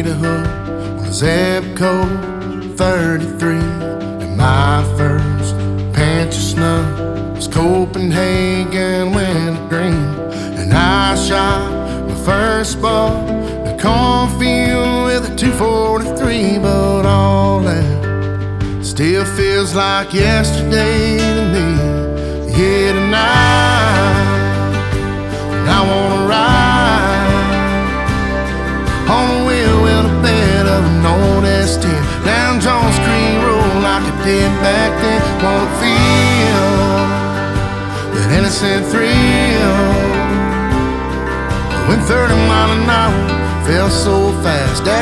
a hook on a Zebco 33, and my first pinch of snow was Copenhagen wintergreen. And I shot my first ball in a cornfield with a 243, but all that still feels like yesterday to me. Yeah, tonight I wanna ride on a wheel with a bed of an old S10 down Jones Creek Road like I did back then. Wanna feel that innocent thrill when 30 miles an hour felt so fast.